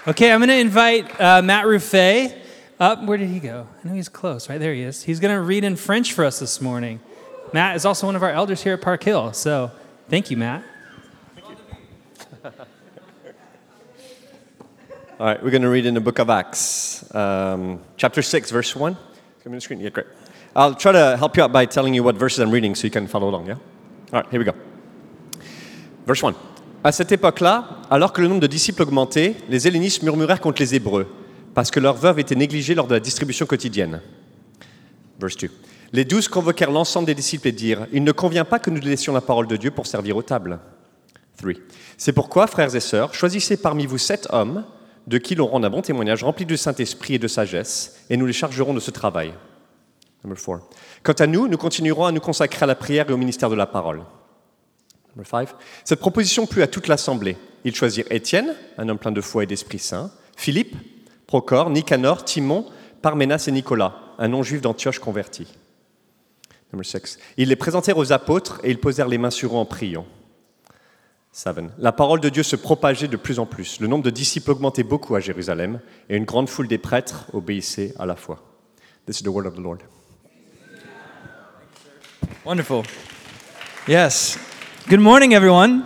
Okay, I'm going to invite Matt Ruffet up. Where did he go? I know he's close. Right there he is. He's going to read in French for us this morning. Matt is also one of our elders here at Park Hill. So thank you, Matt. Thank you. All right, we're going to read in the book of Acts, chapter 6, verse 1. Come on the screen. Yeah, great. I'll try to help you out by telling you what verses I'm reading so you can follow along, yeah? All right, here we go. Verse 1. À cette époque-là, alors que le nombre de disciples augmentait, les hellénistes murmurèrent contre les Hébreux, parce que leurs veuves étaient négligées lors de la distribution quotidienne. Verse 2. Les 12 convoquèrent l'ensemble des disciples et dirent, « Il ne convient pas que nous laissions la parole de Dieu pour servir aux tables. » 3. C'est pourquoi, frères et sœurs, choisissez parmi vous 7 hommes, de qui l'on rend un bon témoignage, remplis du Saint-Esprit et de sagesse, et nous les chargerons de ce travail. Number 4. Quant à nous, nous continuerons à nous consacrer à la prière et au ministère de la parole. Number 5. Cette proposition plut à toute l'assemblée. Ils choisirent Étienne, un homme plein de foi et d'Esprit Saint, Philippe, Procor, Nicanor, Timon, Parménas et Nicolas, un non-juif d'Antioche converti. Number 6. Ils les présentèrent aux apôtres et ils posèrent les mains sur eux en priant. 7. La parole de Dieu se propageait de plus en plus. Le nombre de disciples augmentait beaucoup à Jérusalem et une grande foule des prêtres obéissait à la foi. This is the word of the Lord. Wonderful. Yes. Good morning, everyone.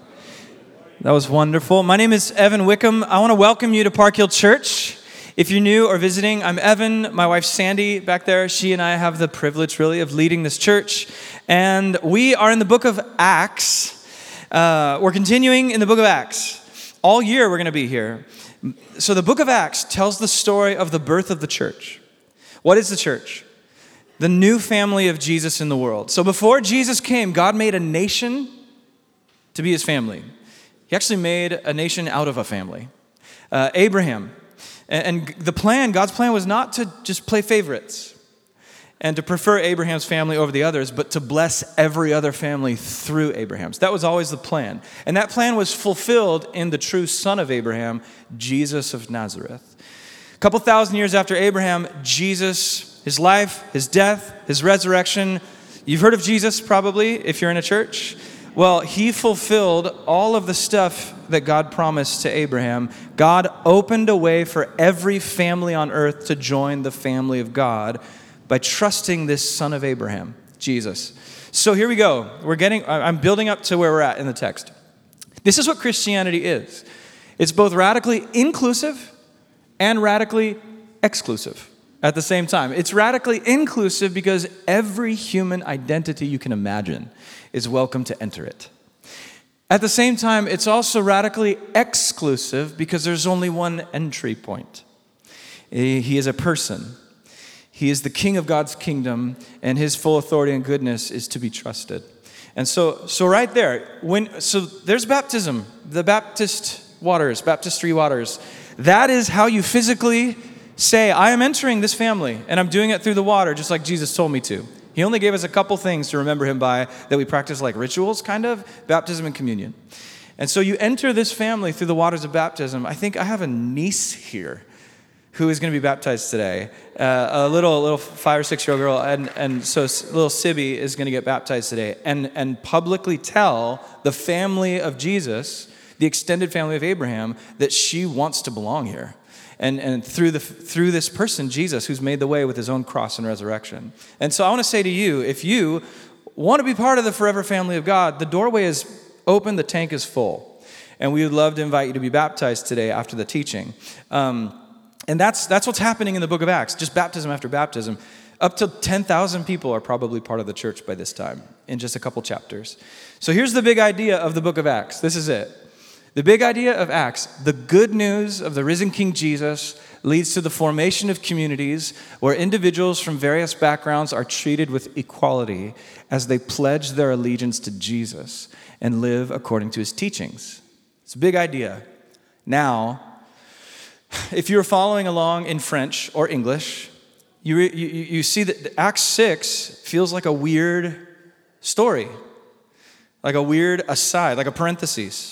That was wonderful. My name is Evan Wickham. I want to welcome you to Park Hill Church. If you're new or visiting, I'm Evan. My wife, Sandy, back there, she and I have the privilege, really, of leading this church. And we are in the book of Acts. We're continuing in the book of Acts. All year, we're going to be here. So the book of Acts tells the story of the birth of the church. What is the church? The new family of Jesus in the world. So before Jesus came, God made a nation to be his family. He actually made a nation out of a family. Abraham. And the plan, God's plan was not to just play favorites and to prefer Abraham's family over the others, but to bless every other family through Abraham's. That was always the plan. And that plan was fulfilled in the true son of Abraham, Jesus of Nazareth. A couple thousand years after Abraham, Jesus, his life, his death, his resurrection. You've heard of Jesus probably if you're in a church. Well, he fulfilled all of the stuff that God promised to Abraham. God opened a way for every family on earth to join the family of God by trusting this son of Abraham, Jesus. So here we go. I'm building up to where we're at in the text. This is what Christianity is. It's both radically inclusive and radically exclusive at the same time. It's radically inclusive because every human identity you can imagine is welcome to enter it. At the same time, it's also radically exclusive because there's only one entry point. He is a person. He is the king of God's kingdom, and his full authority and goodness is to be trusted. And so right there, there's baptism, the baptistry waters. That is how you physically say, I am entering this family, and I'm doing it through the water, just like Jesus told me to. He only gave us a couple things to remember him by that we practice like rituals, kind of, baptism and communion. And so you enter this family through the waters of baptism. I think I have a niece here who is going to be baptized today. A little 5 or 6 year old girl, and so little Sibby is going to get baptized today, and publicly tell the family of Jesus, the extended family of Abraham, that she wants to belong here. And through this person, Jesus, who's made the way with his own cross and resurrection. And so I want to say to you, if you want to be part of the forever family of God, the doorway is open, the tank is full. And we would love to invite you to be baptized today after the teaching. And that's what's happening in the book of Acts, just baptism after baptism. Up to 10,000 people are probably part of the church by this time, in just a couple chapters. So here's the big idea of the book of Acts. This is it. The big idea of Acts, the good news of the risen King Jesus leads to the formation of communities where individuals from various backgrounds are treated with equality as they pledge their allegiance to Jesus and live according to his teachings. It's a big idea. Now, if you're following along in French or English, you see that Acts 6 feels like a weird story, like a weird aside, like a parenthesis.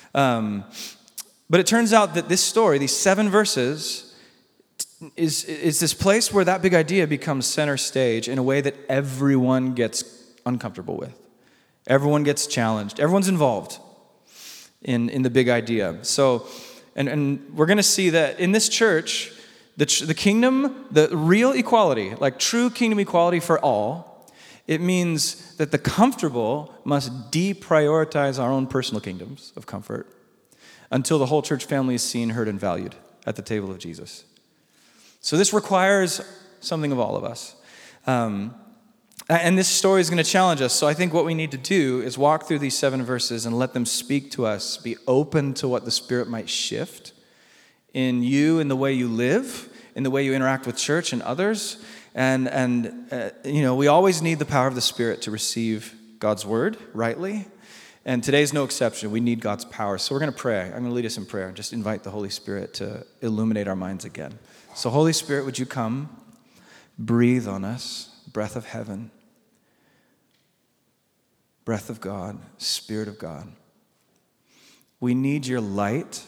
But it turns out that this story, these 7 verses, is this place where that big idea becomes center stage in a way that everyone gets uncomfortable with. Everyone gets challenged. Everyone's involved in the big idea. So And we're going to see that in this church, the kingdom, the real equality, like true kingdom equality for all, it means that the comfortable must deprioritize our own personal kingdoms of comfort until the whole church family is seen, heard, and valued at the table of Jesus. So this requires something of all of us. And this story is going to challenge us. So I think what we need to do is walk through these 7 verses and let them speak to us, be open to what the Spirit might shift in you, in the way you live, in the way you interact with church and others. And we always need the power of the Spirit to receive God's word rightly. And today's no exception. We need God's power. So we're going to pray. I'm going to lead us in prayer and just invite the Holy Spirit to illuminate our minds again. So Holy Spirit, would you come, breathe on us, breath of heaven, breath of God, Spirit of God. We need your light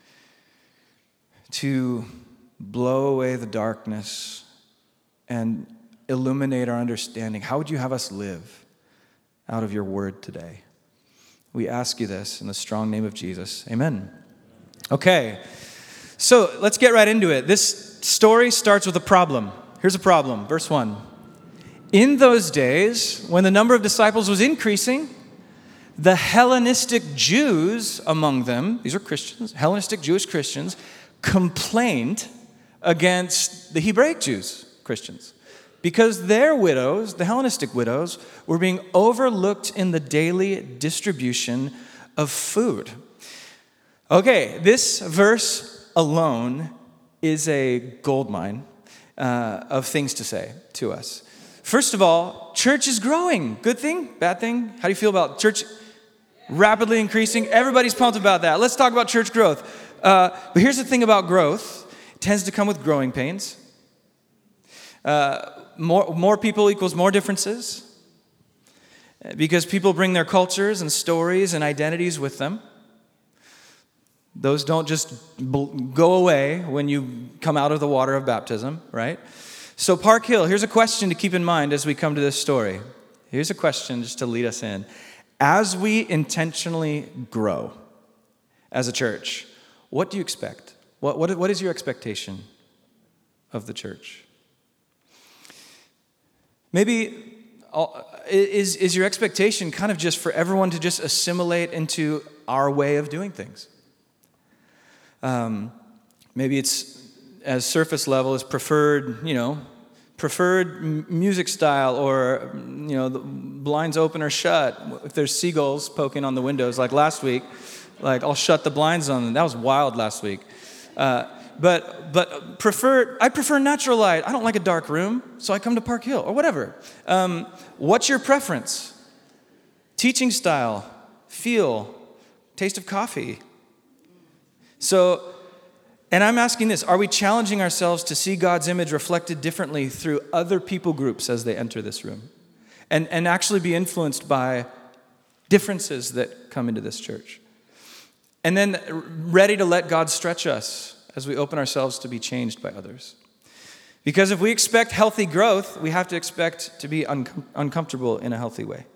to blow away the darkness and illuminate our understanding. How would you have us live out of your word today? We ask you this in the strong name of Jesus. Amen. Okay, so let's get right into it. This story starts with a problem. Here's a problem. Verse 1. In those days, when the number of disciples was increasing, the Hellenistic Jews among them, these are Christians, Hellenistic Jewish Christians, complained against the Hebraic Jews, Christians, because their widows, the Hellenistic widows, were being overlooked in the daily distribution of food. Okay, this verse alone is a goldmine of things to say to us. First of all, church is growing. Good thing? Bad thing? How do you feel about church rapidly increasing? Everybody's pumped about that. Let's talk about church growth. But here's the thing about growth. It tends to come with growing pains. More people equals more differences. Because people bring their cultures and stories and identities with them. Those don't just go away when you come out of the water of baptism, right? So Park Hill, here's a question to keep in mind as we come to this story. Here's a question just to lead us in. As we intentionally grow as a church, what do you expect? What is your expectation of the church? Maybe is your expectation kind of just for everyone to just assimilate into our way of doing things? Maybe it's as surface level as preferred music style, or the blinds open or shut. If there's seagulls poking on the windows like last week, like I'll shut the blinds on them. That was wild last week. But I prefer natural light. I don't like a dark room, so I come to Park Hill or whatever. What's your preference? Teaching style, feel, taste of coffee. So, and I'm asking this, are we challenging ourselves to see God's image reflected differently through other people groups as they enter this room? And actually be influenced by differences that come into this church? And then ready to let God stretch us as we open ourselves to be changed by others. Because if we expect healthy growth, we have to expect to be uncomfortable in a healthy way.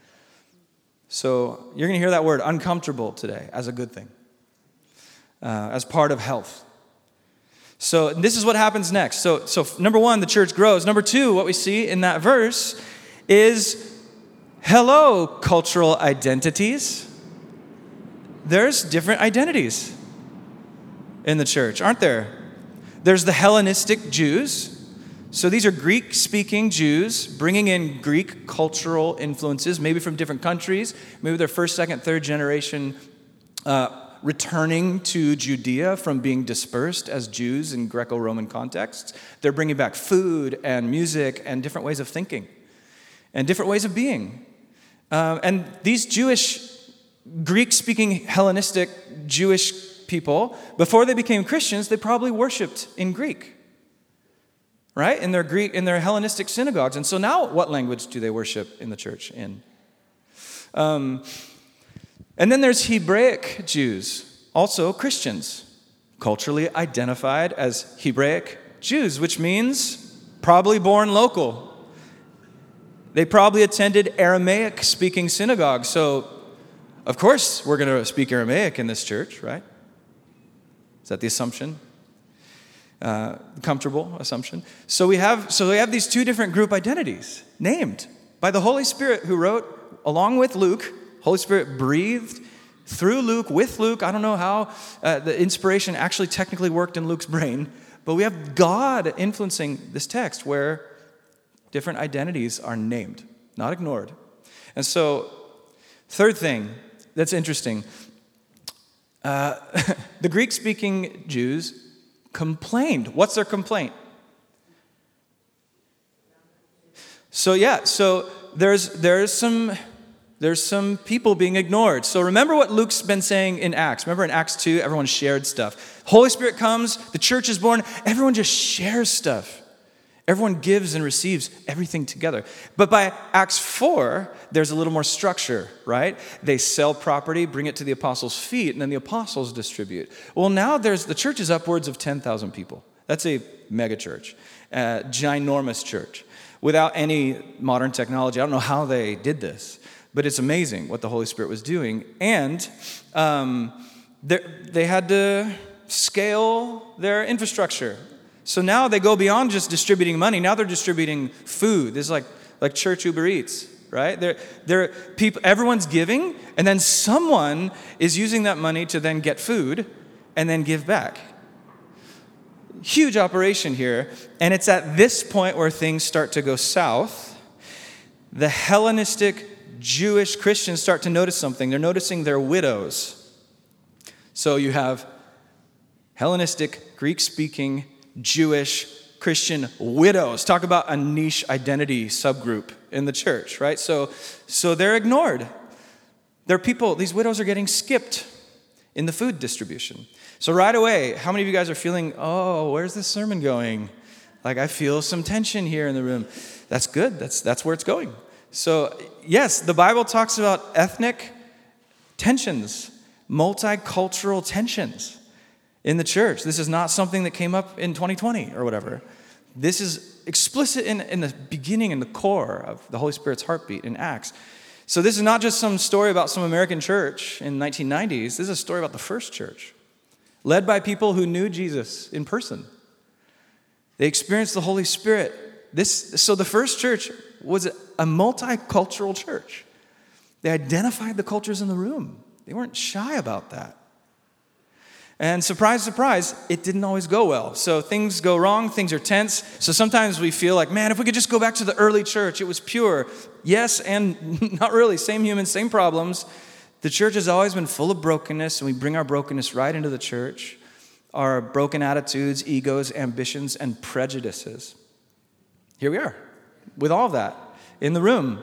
So you're going to hear that word, uncomfortable, today as a good thing. As part of health. So this is what happens next. So number 1, the church grows. Number 2, what we see in that verse is, hello, cultural identities. There's different identities in the church, aren't there? There's the Hellenistic Jews. So these are Greek-speaking Jews bringing in Greek cultural influences, maybe from different countries. Maybe they're first, second, third generation returning to Judea from being dispersed as Jews in Greco-Roman contexts. They're bringing back food and music and different ways of thinking and different ways of being. And these Jewish, Greek-speaking Hellenistic Jewish people, before they became Christians, they probably worshiped in Greek, right? In their Hellenistic synagogues. And so now what language do they worship in the church in? And then there's Hebraic Jews, also Christians, culturally identified as Hebraic Jews, which means probably born local. They probably attended Aramaic-speaking synagogues, so of course we're going to speak Aramaic in this church, right? Is that the assumption? Comfortable assumption. So we have these two different group identities named by the Holy Spirit, who wrote along with Luke. Holy Spirit breathed through Luke, with Luke. I don't know how the inspiration actually technically worked in Luke's brain, but we have God influencing this text where different identities are named, not ignored. And so, third thing that's interesting, the Greek-speaking Jews complained. What's their complaint? So there's some people being ignored. So remember what Luke's been saying in Acts. Remember in Acts 2, everyone shared stuff. Holy Spirit comes, the church is born, everyone just shares stuff. Everyone gives and receives everything together. But by Acts 4, there's a little more structure, right? They sell property, bring it to the apostles' feet, and then the apostles distribute. Well, now the church is upwards of 10,000 people. That's a mega church, ginormous church. Without any modern technology, I don't know how they did this, but it's amazing what the Holy Spirit was doing. And they had to scale their infrastructure. So now they go beyond just distributing money. Now they're distributing food. This is like church Uber Eats, right? They're people. Everyone's giving, and then someone is using that money to then get food and then give back. Huge operation here, and it's at this point where things start to go south. The Hellenistic Jewish Christians start to notice something. They're noticing their widows. So you have Hellenistic, Greek-speaking Jewish Christian widows. Talk about a niche identity subgroup in the church, right? So they're ignored. They're people, these widows are getting skipped in the food distribution. So right away, how many of you guys are feeling, oh, where's this sermon going? Like, I feel some tension here in the room. That's good. That's where it's going. So yes, the Bible talks about ethnic tensions, multicultural tensions in the church. This is not something that came up in 2020 or whatever. This is explicit in the beginning and the core of the Holy Spirit's heartbeat in Acts. So this is not just some story about some American church in the 1990s. This is a story about the first church, led by people who knew Jesus in person. They experienced the Holy Spirit. So the first church was a multicultural church. They identified the cultures in the room. They weren't shy about that. And surprise, surprise, it didn't always go well. So things go wrong, things are tense. So sometimes we feel like, man, if we could just go back to the early church, it was pure. Yes, and not really. Same humans, same problems. The church has always been full of brokenness, and we bring our brokenness right into the church. Our broken attitudes, egos, ambitions, and prejudices. Here we are, with all of that in the room.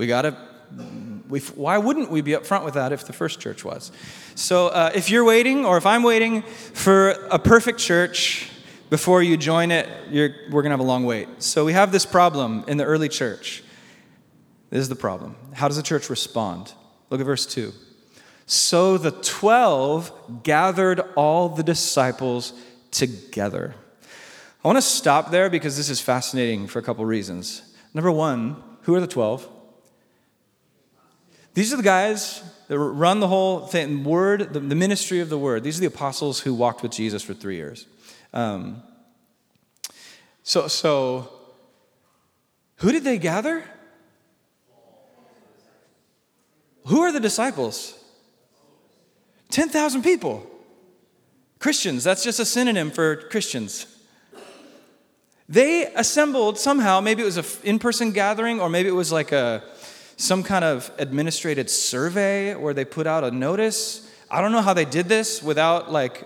Why wouldn't we be up front with that if the first church was? So if you're waiting, or if I'm waiting for a perfect church before you join it, we're going to have a long wait. So we have this problem in the early church. This is the problem. How does the church respond? Look at verse 2. So the 12 gathered all the disciples together. I want to stop there because this is fascinating for a couple reasons. Number one, who are the 12? These are the guys that run the whole thing, the ministry of the word. These are the apostles who walked with Jesus for 3 years. So who did they gather? Who are the disciples? 10,000 people. Christians, that's just a synonym for Christians. They assembled somehow, maybe it was an in-person gathering, or maybe it was like some kind of administrated survey where they put out a notice. I don't know how they did this without like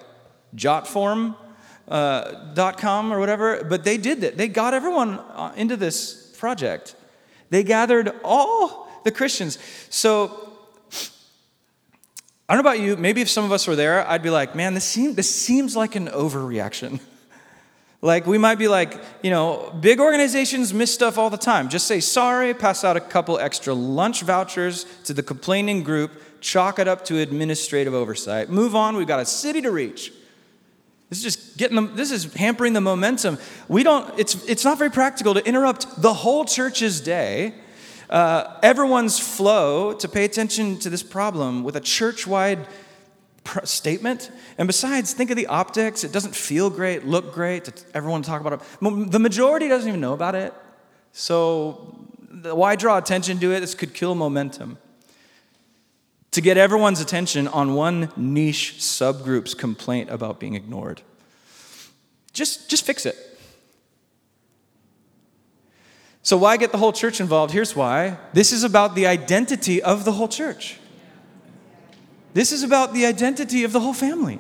jotform.com or whatever, but they did it. They got everyone into this project. They gathered all the Christians. So I don't know about you, maybe if some of us were there, I'd be like, man, this seems like an overreaction. Like, we might be like, big organizations miss stuff all the time. Just say sorry, pass out a couple extra lunch vouchers to the complaining group, chalk it up to administrative oversight. Move on, we've got a city to reach. This is hampering the momentum. It's not very practical to interrupt the whole church's day, everyone's flow, to pay attention to this problem with a church-wide statement. And besides, think of the optics. It doesn't feel great, look great, everyone talk about it. The majority doesn't even know about it. So why draw attention to it? This could kill momentum. To get everyone's attention on one niche subgroup's complaint about being ignored. Just fix it. So why get the whole church involved? Here's why. This is about the identity of the whole church. This is about the identity of the whole family.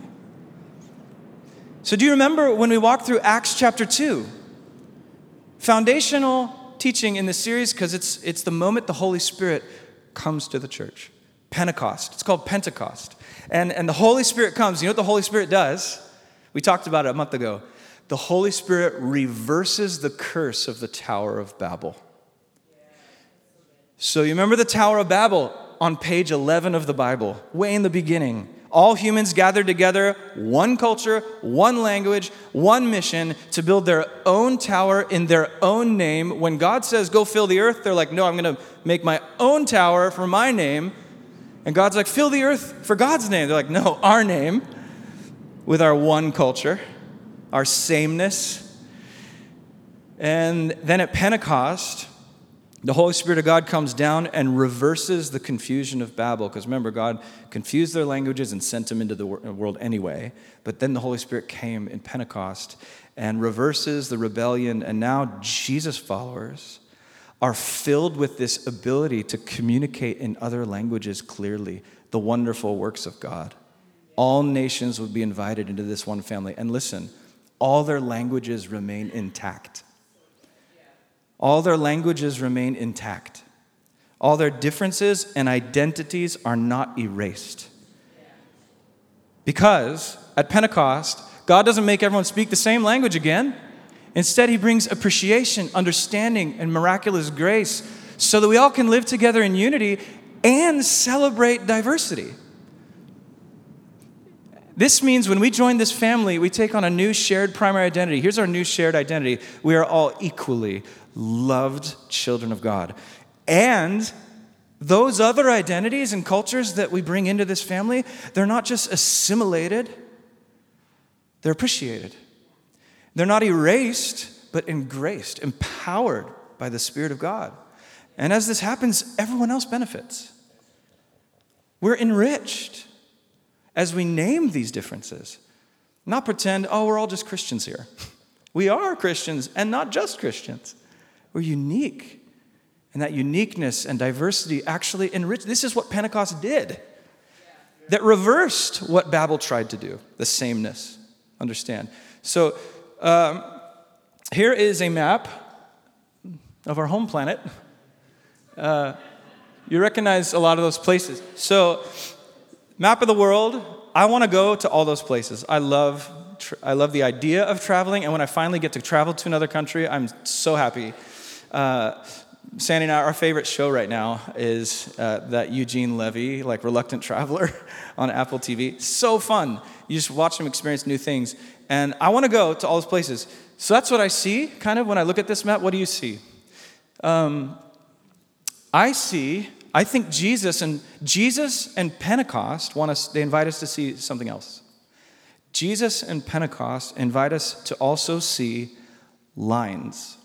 So do you remember when we walked through Acts chapter 2? Foundational teaching in this series because it's the moment the Holy Spirit comes to the church. Pentecost. It's called Pentecost. And the Holy Spirit comes. You know what the Holy Spirit does? We talked about it a month ago. The Holy Spirit reverses the curse of the Tower of Babel. So you remember the Tower of Babel on page 11 of the Bible, way in the beginning. All humans gathered together, one culture, one language, one mission to build their own tower in their own name. When God says, go fill the earth, they're like, no, I'm going to make my own tower for my name. And God's like, fill the earth for God's name. They're like, no, our name, with our one culture, our sameness. And then at Pentecost, the Holy Spirit of God comes down and reverses the confusion of Babel. Because remember, God confused their languages and sent them into the world anyway. But then the Holy Spirit came in Pentecost and reverses the rebellion. And now Jesus followers are filled with this ability to communicate in other languages clearly the wonderful works of God. All nations would be invited into this one family. And listen, all their languages remain intact. All their languages remain intact. All their differences and identities are not erased. Because at Pentecost, God doesn't make everyone speak the same language again. Instead, he brings appreciation, understanding, and miraculous grace so that we all can live together in unity and celebrate diversity. This means when we join this family, we take on a new shared primary identity. Here's our new shared identity. We are all equally loved children of God. And those other identities and cultures that we bring into this family, they're not just assimilated, they're appreciated. They're not erased, but engraced, empowered by the Spirit of God. And as this happens, everyone else benefits. We're enriched as we name these differences. Not pretend, oh, we're all just Christians here. We are Christians, and not just Christians. We're unique. And that uniqueness and diversity actually enrich. This is what Pentecost did. That reversed what Babel tried to do, the sameness. Understand? So here is a map of our home planet. You recognize a lot of those places. So, map of the world. I want to go to all those places. I love the idea of traveling, and when I finally get to travel to another country, I'm so happy. Sandy and I, our favorite show right now is that Eugene Levy, like Reluctant Traveler on Apple TV. So fun. You just watch them experience new things. And I want to go to all those places. So that's what I see, kind of, when I look at this map. What do you see? I think Jesus and Pentecost they invite us to see something else. Jesus and Pentecost invite us to also see lines.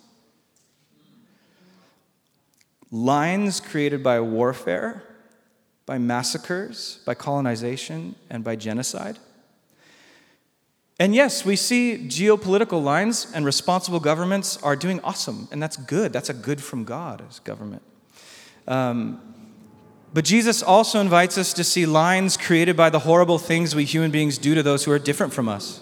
Lines created by warfare, by massacres, by colonization, and by genocide. And yes, we see geopolitical lines, and responsible governments are doing awesome, and that's good. That's a good from God as government. But Jesus also invites us to see lines created by the horrible things we human beings do to those who are different from us.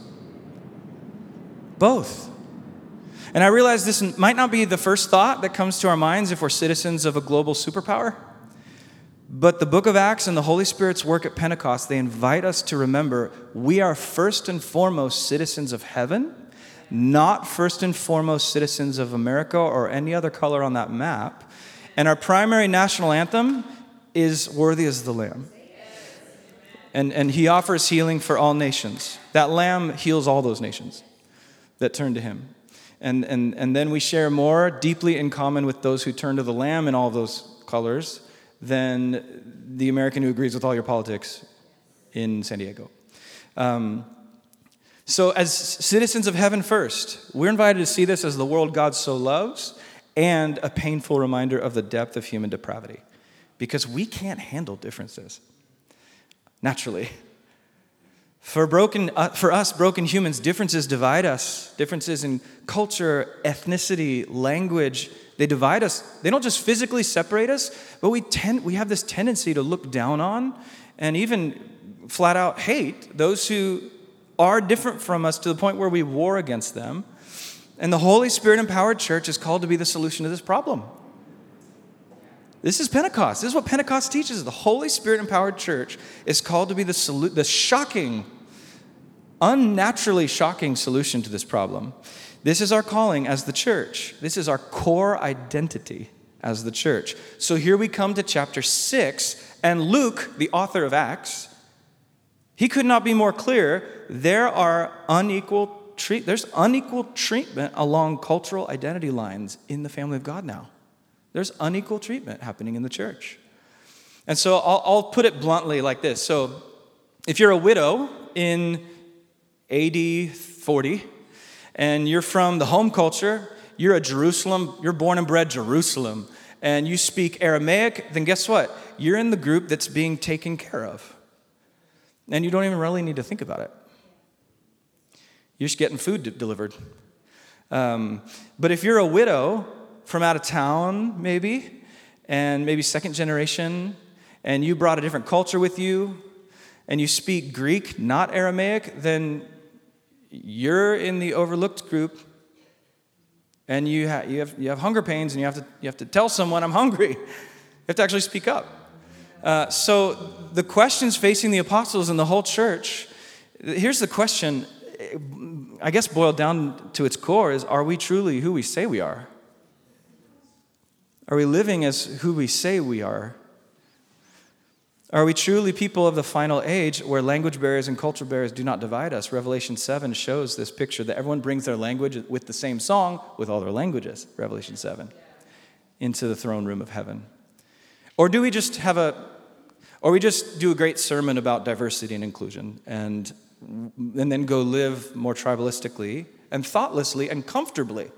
Both. And I realize this might not be the first thought that comes to our minds if we're citizens of a global superpower. But the book of Acts and the Holy Spirit's work at Pentecost, they invite us to remember we are first and foremost citizens of heaven, not first and foremost citizens of America or any other color on that map. And our primary national anthem is Worthy is the Lamb. And he offers healing for all nations. That Lamb heals all those nations that turn to him. And then we share more deeply in common with those who turn to the Lamb in all those colors than the American who agrees with all your politics in San Diego. So as citizens of heaven first, we're invited to see this as the world God so loves and a painful reminder of the depth of human depravity. Because we can't handle differences, naturally. For us broken humans, differences divide us. Differences in culture, ethnicity, language, they divide us. They don't just physically separate us, but we have this tendency to look down on and even flat out hate those who are different from us to the point where we war against them. And the Holy Spirit-empowered church is called to be the solution to this problem. This is Pentecost. This is what Pentecost teaches. The Holy Spirit-empowered church is called to be the shocking, unnaturally shocking solution to this problem. This is our calling as the church. This is our core identity as the church. So here we come to chapter 6, and Luke, the author of Acts, he could not be more clear. There's unequal treatment along cultural identity lines in the family of God now. There's unequal treatment happening in the church. And so I'll put it bluntly like this. So if you're a widow in AD 40 and you're from the home culture, you're born and bred Jerusalem, and you speak Aramaic, then guess what? You're in the group that's being taken care of. And you don't even really need to think about it. You're just getting food delivered. But if you're a widow from out of town, maybe, and maybe second generation, and you brought a different culture with you, and you speak Greek, not Aramaic, then you're in the overlooked group, and you have hunger pains, and you have to tell someone, I'm hungry. You have to actually speak up. So the questions facing the apostles and the whole church, here's the question, I guess boiled down to its core is, are we truly who we say we are? Are we living as who we say we are? Are we truly people of the final age where language barriers and culture barriers do not divide us? Revelation 7 shows this picture that everyone brings their language with the same song with all their languages, Revelation 7, into the throne room of heaven. Or do we just do a great sermon about diversity and inclusion and then go live more tribalistically and thoughtlessly and comfortably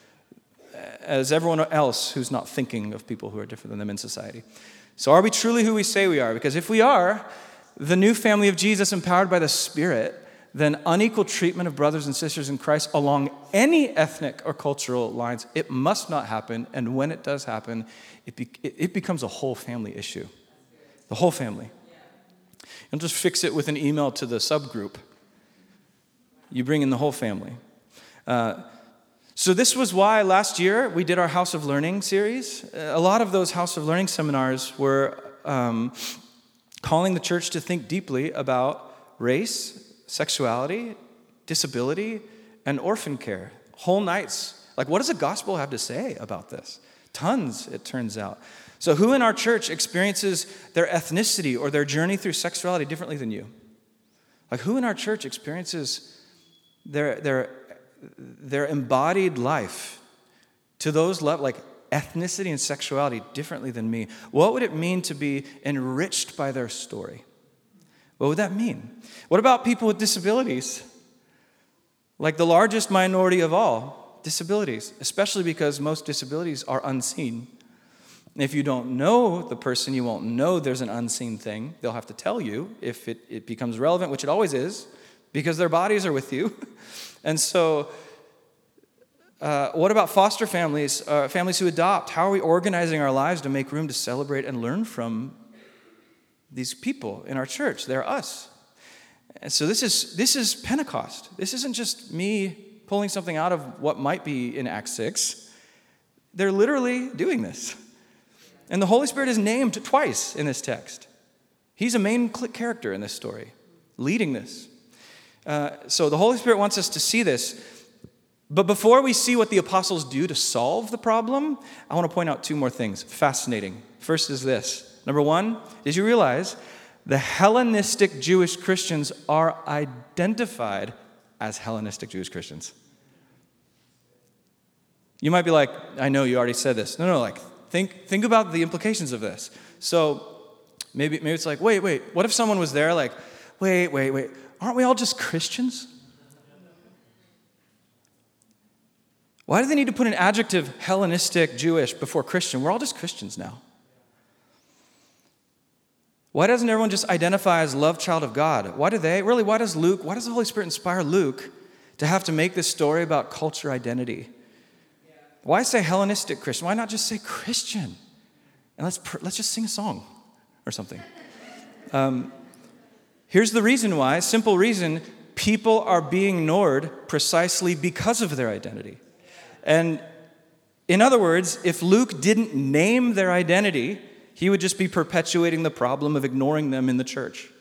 as everyone else who's not thinking of people who are different than them in society? So are we truly who we say we are? Because if we are the new family of Jesus empowered by the Spirit, then unequal treatment of brothers and sisters in Christ along any ethnic or cultural lines, it must not happen. And when it does happen, it becomes a whole family issue. The whole family. You don't just fix it with an email to the subgroup. You bring in the whole family. So this was why last year we did our House of Learning series. A lot of those House of Learning seminars were calling the church to think deeply about race, sexuality, disability, and orphan care. Whole nights. Like, what does the gospel have to say about this? Tons, it turns out. So who in our church experiences their ethnicity or their journey through sexuality differently than you? Like, who in our church experiences their embodied life to those levels, like ethnicity and sexuality, differently than me? What would it mean to be enriched by their story? What would that mean? What about people with disabilities? Like the largest minority of all, disabilities, especially because most disabilities are unseen. If you don't know the person, you won't know there's an unseen thing. They'll have to tell you if it becomes relevant, which it always is, because their bodies are with you. And so, what about foster families, families who adopt? How are we organizing our lives to make room to celebrate and learn from these people in our church? They're us. And so this is Pentecost. This isn't just me pulling something out of what might be in Acts 6. They're literally doing this. And the Holy Spirit is named twice in this text. He's a main character in this story, leading this. So the Holy Spirit wants us to see this. But before we see what the apostles do to solve the problem, I want to point out two more things. Fascinating. First is this. Number one, did you realize the Hellenistic Jewish Christians are identified as Hellenistic Jewish Christians? You might be like, I know you already said this. No, like, think about the implications of this. So maybe it's like, wait, what if someone was there like, wait. Aren't we all just Christians? Why do they need to put an adjective, Hellenistic, Jewish, before Christian? We're all just Christians now. Why doesn't everyone just identify as love child of God? Why does the Holy Spirit inspire Luke to have to make this story about culture identity? Why say Hellenistic Christian? Why not just say Christian? And let's just sing a song or something. Here's the reason why, simple reason, people are being ignored precisely because of their identity. And in other words, if Luke didn't name their identity, he would just be perpetuating the problem of ignoring them in the church.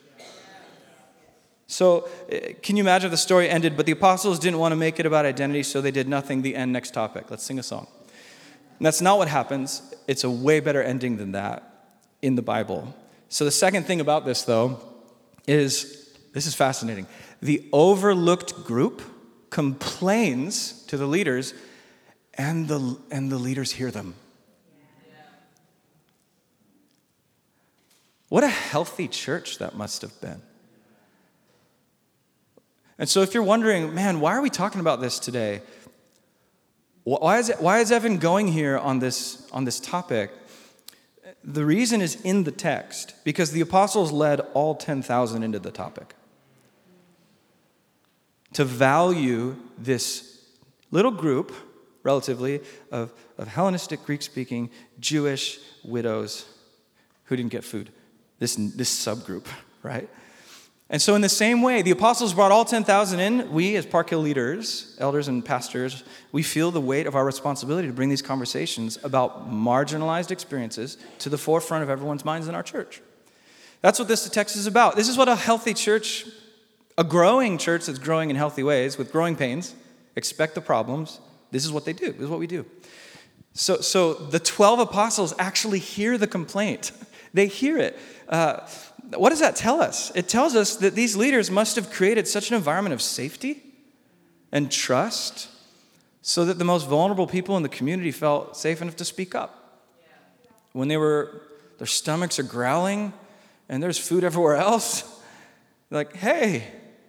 So, can you imagine if the story ended, but the apostles didn't want to make it about identity, so they did nothing, the end, next topic. Let's sing a song. And that's not what happens. It's a way better ending than that in the Bible. So the second thing about this, though, is, this is fascinating. The overlooked group complains to the leaders, and the leaders hear them. What a healthy church that must have been. And so if you're wondering, man, why are we talking about this today? Why is Evan going here on this topic? The reason is in the text, because the apostles led all 10,000 into the topic. To value this little group, relatively, of Hellenistic, Greek-speaking, Jewish widows who didn't get food. This subgroup, right? And so in the same way, the apostles brought all 10,000 in. We, as Park Hill leaders, elders and pastors, we feel the weight of our responsibility to bring these conversations about marginalized experiences to the forefront of everyone's minds in our church. That's what this text is about. This is what a healthy church, a growing church that's growing in healthy ways, with growing pains, expect the problems. This is what they do. This is what we do. So the 12 apostles actually hear the complaint. They hear it. What does that tell us? It tells us that these leaders must have created such an environment of safety and trust so that the most vulnerable people in the community felt safe enough to speak up. When their stomachs are growling and there's food everywhere else, like, hey,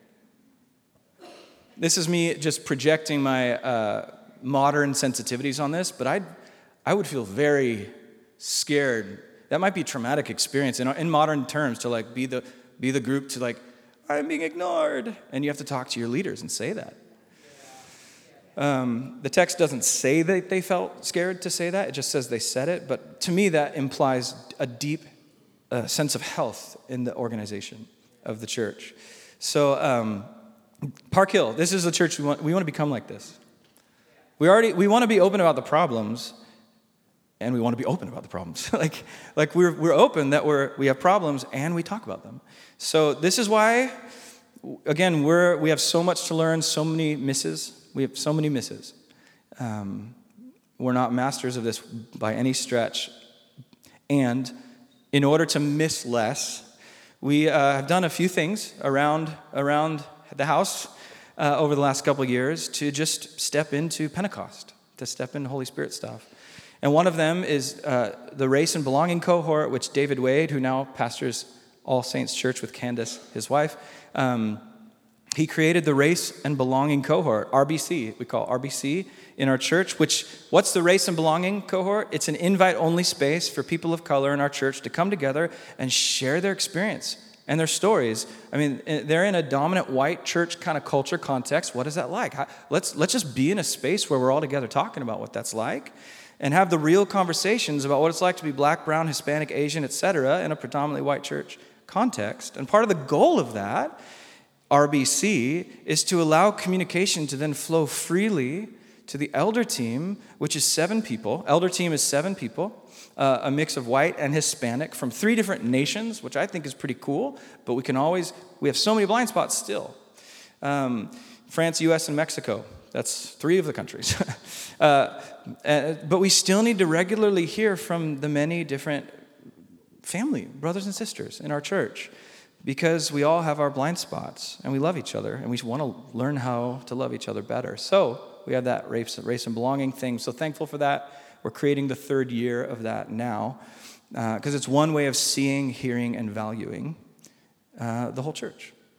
this is me just projecting my modern sensitivities on this, but I would feel very scared. That might be a traumatic experience in modern terms to like be the group to like, I'm being ignored. And you have to talk to your leaders and say that. The text doesn't say that they felt scared to say that. It just says they said it. But to me, that implies a deep sense of health in the organization of the church. So Park Hill, this is the church we want to become like this. We want to be open about the problems. And we want to be open about the problems. like we're open that we have problems and we talk about them. So this is why, again, we have so much to learn, so many misses. We have so many misses. We're not masters of this by any stretch. And in order to miss less, we have done a few things around the house over the last couple of years to just step into Pentecost, to step into Holy Spirit stuff. And one of them is the Race and Belonging cohort, which David Wade, who now pastors All Saints Church with Candace, his wife, he created the Race and Belonging cohort, RBC, we call RBC in our church, what's the Race and Belonging cohort? It's an invite-only space for people of color in our church to come together and share their experience and their stories. I mean, they're in a dominant white church kind of culture context. What is that like? Let's just be in a space where we're all together talking about what that's like, and have the real conversations about what it's like to be black, brown, Hispanic, Asian, etc., in a predominantly white church context. And part of the goal of that, RBC, is to allow communication to then flow freely to the elder team, which is 7 people. Elder team is 7 people, a mix of white and Hispanic from 3 different nations, which I think is pretty cool, but we have so many blind spots still. France, U.S., and Mexico. That's 3 of the countries. But we still need to regularly hear from the many different family, brothers and sisters in our church, because we all have our blind spots, and we love each other, and we want to learn how to love each other better. So we have that race and belonging thing. So thankful for that. We're creating the 3rd year of that now, because it's one way of seeing, hearing, and valuing the whole church.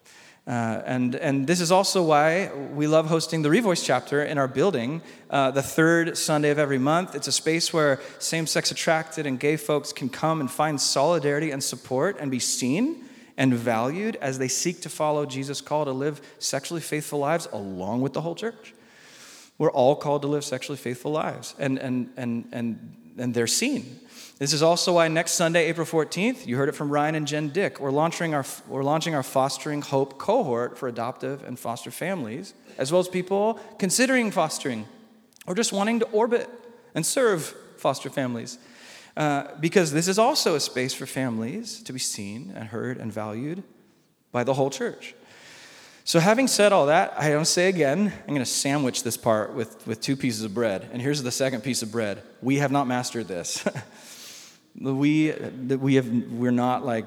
And this is also why we love hosting the Revoice chapter in our building the third Sunday of every month. It's a space where same-sex attracted and gay folks can come and find solidarity and support and be seen and valued as they seek to follow Jesus' call to live sexually faithful lives along with the whole church. We're all called to live sexually faithful lives, and they're seen. This is also why next Sunday, April 14th, you heard it from Ryan and Jen Dick, we're launching our Fostering Hope cohort for adoptive and foster families, as well as people considering fostering or just wanting to orbit and serve foster families. Because this is also a space for families to be seen and heard and valued by the whole church. So having said all that, I don't say again, I'm going to sandwich this part with 2 pieces of bread. And here's the second piece of bread. We have not mastered this. We haven't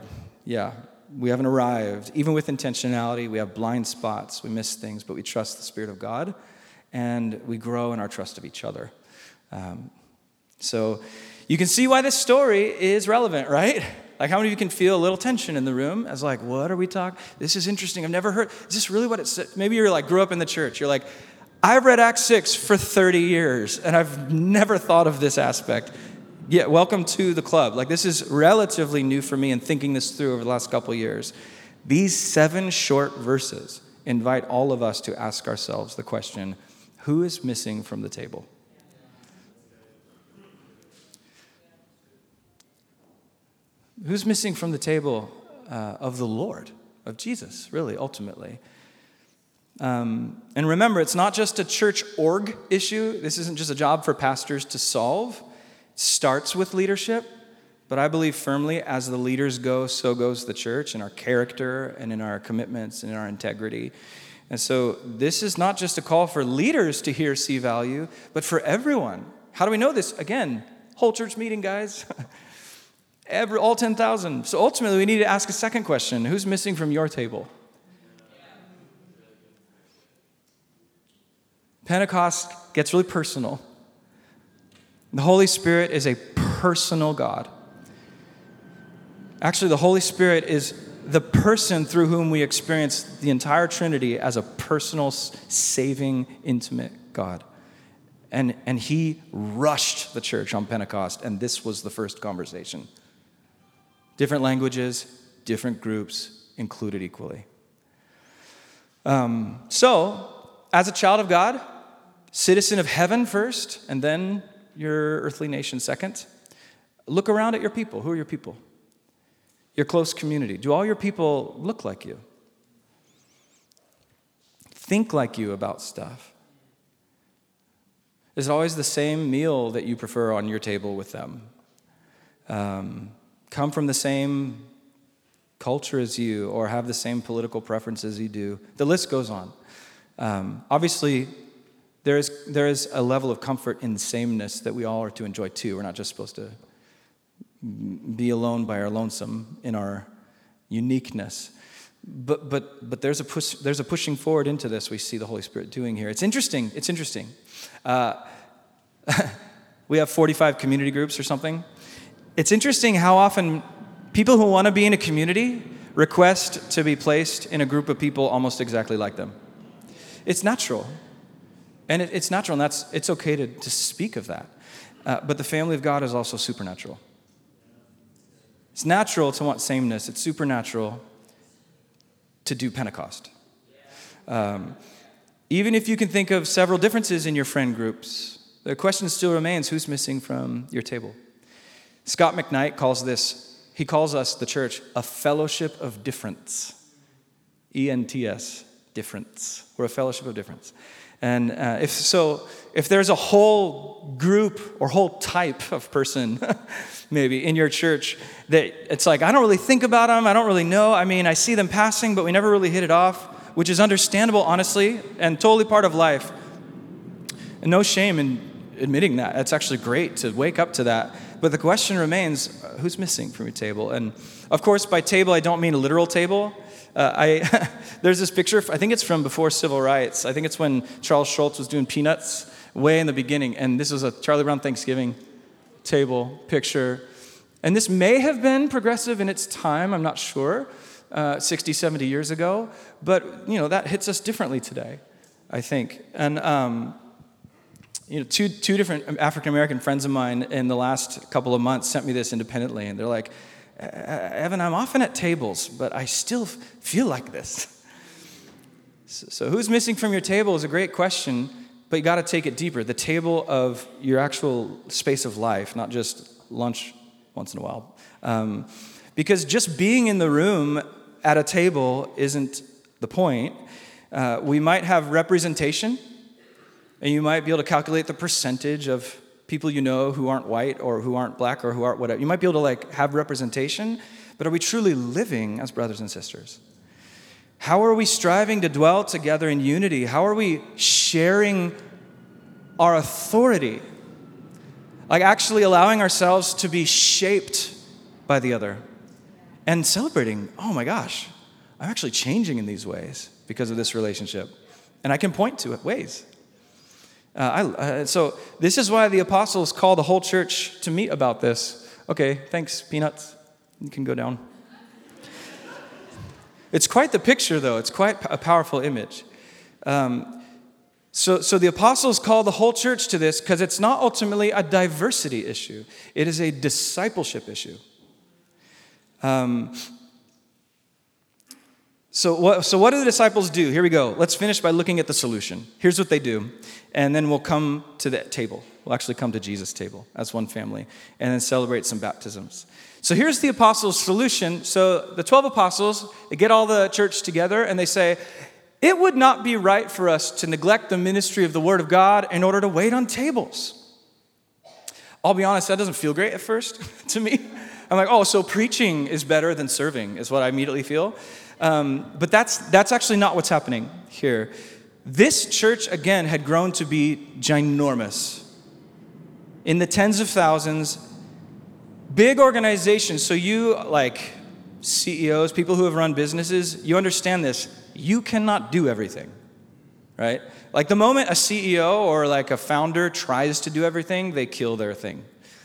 arrived. Even with intentionality, we have blind spots. We miss things, but we trust the Spirit of God, and we grow in our trust of each other. So you can see why this story is relevant, right? Like, how many of you can feel a little tension in the room as like, what are we talking? This is interesting. I've never heard. Is this really what it said? Maybe you're like, grew up in the church. You're like, I've read Acts 6 for 30 years, and I've never thought of this aspect. Yeah, welcome to the club. Like, this is relatively new for me in thinking this through over the last couple of years. These 7 short verses invite all of us to ask ourselves the question, who is missing from the table? Who's missing from the table of the Lord, of Jesus, really, ultimately? And remember, it's not just a church org issue. This isn't just a job for pastors to solve. It starts with leadership, but I believe firmly as the leaders go, so goes the church in our character and in our commitments and in our integrity. And so this is not just a call for leaders to hear, see value, but for everyone. How do we know this? Again, whole church meeting, guys. All 10,000. So ultimately, we need to ask a second question. Who's missing from your table? Pentecost gets really personal. The Holy Spirit is a personal God. Actually, the Holy Spirit is the person through whom we experience the entire Trinity as a personal, saving, intimate God. And he rushed the church on Pentecost, and this was the first conversation. Different languages, different groups, included equally. So, as a child of God, citizen of heaven first, and then your earthly nation second, look around at your people. Who are your people? Your close community. Do all your people look like you? Think like you about stuff? Is it always the same meal that you prefer on your table with them? Come from the same culture as you, or have the same political preferences you do? The list goes on. Obviously, there is a level of comfort in sameness that we all are to enjoy too. We're not just supposed to be alone by our lonesome in our uniqueness. But there's a pushing forward into this we see the Holy Spirit doing here. It's interesting. We have 45 community groups or something. It's interesting how often people who want to be in a community request to be placed in a group of people almost exactly like them. It's natural. And it's natural, and it's okay to speak of that. But the family of God is also supernatural. It's natural to want sameness. It's supernatural to do Pentecost. Even if you can think of several differences in your friend groups, the question still remains, who's missing from your table? Scott McKnight calls us, the church, a fellowship of difference. E-N-T-S, difference. We're a fellowship of difference. And if there's a whole group or whole type of person, maybe, in your church, that it's like, I don't really think about them, I don't really know. I mean, I see them passing, but we never really hit it off, which is understandable, honestly, and totally part of life. And no shame in admitting that. It's actually great to wake up to that. But the question remains, who's missing from your table? And of course, by table, I don't mean a literal table. There's this picture, I think it's from before civil rights. I think it's when Charles Schultz was doing Peanuts way in the beginning. And this was a Charlie Brown Thanksgiving table picture. And this may have been progressive in its time, I'm not sure. 60, 70 years ago, but that hits us differently today, I think. And two different African-American friends of mine in the last couple of months sent me this independently, and they're like, Evan, I'm often at tables, but I still feel like this. So who's missing from your table is a great question, but you got to take it deeper. The table of your actual space of life, not just lunch once in a while. Because just being in the room at a table isn't the point. We might have representation, and you might be able to calculate the percentage of people you know who aren't white or who aren't black or who aren't whatever. You might be able to have representation, but are we truly living as brothers and sisters? How are we striving to dwell together in unity? How are we sharing our authority? Actually allowing ourselves to be shaped by the other and celebrating, oh my gosh, I'm actually changing in these ways because of this relationship. And I can point to ways. So this is why the apostles call the whole church to meet about this. Okay, thanks, Peanuts. You can go down. It's quite the picture, though. It's quite a powerful image. So the apostles call the whole church to this because it's not ultimately a diversity issue. It is a discipleship issue. So what do the disciples do? Here we go. Let's finish by looking at the solution. Here's what they do. And then we'll come to the table. We'll actually come to Jesus' table as one family and then celebrate some baptisms. So here's the apostles' solution. So the 12 apostles, they get all the church together and they say, it would not be right for us to neglect the ministry of the Word of God in order to wait on tables. I'll be honest, that doesn't feel great at first to me. I'm like, so preaching is better than serving is what I immediately feel. But that's actually not what's happening here. This church, again, had grown to be ginormous. In the tens of thousands, big organizations. So you, CEOs, people who have run businesses, you understand this. You cannot do everything, right? The moment a CEO or a founder tries to do everything, they kill their thing.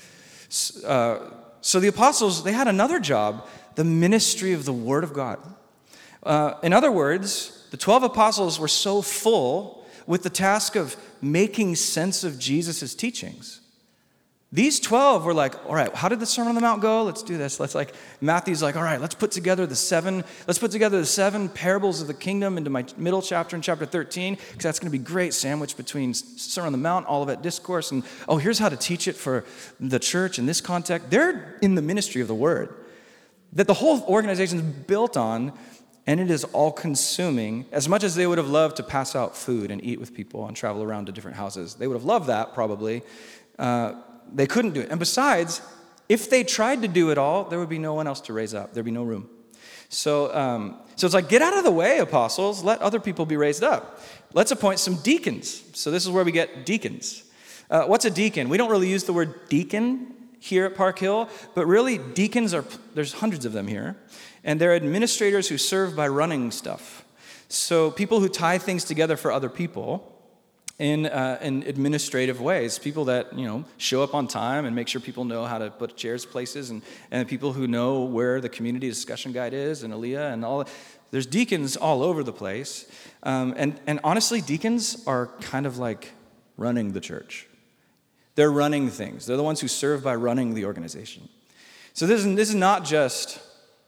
So the apostles, they had another job, the ministry of the Word of God. In other words, the 12 apostles were so full with the task of making sense of Jesus' teachings. These 12 were like, all right, how did the Sermon on the Mount go? Let's do this. Matthew's like, all right, let's put together the seven parables of the kingdom into my middle chapter in chapter 13, because that's going to be great sandwich between Sermon on the Mount, Olivet Discourse, and here's how to teach it for the church in this context. They're in the ministry of the Word that the whole organization is built on. And it is all-consuming. As much as they would have loved to pass out food and eat with people and travel around to different houses, they would have loved that probably. They couldn't do it. And besides, if they tried to do it all, there would be no one else to raise up. There'd be no room. So it's get out of the way, apostles. Let other people be raised up. Let's appoint some deacons. So this is where we get deacons. What's a deacon? We don't really use the word deacon here at Park Hill, but really deacons there's hundreds of them here. And they're administrators who serve by running stuff. So people who tie things together for other people in administrative ways. People that, show up on time and make sure people know how to put chairs places, and people who know where the community discussion guide is, and Aaliyah and all. There's deacons all over the place. And honestly, deacons are kind of like running the church. They're running things. They're the ones who serve by running the organization. So this is not just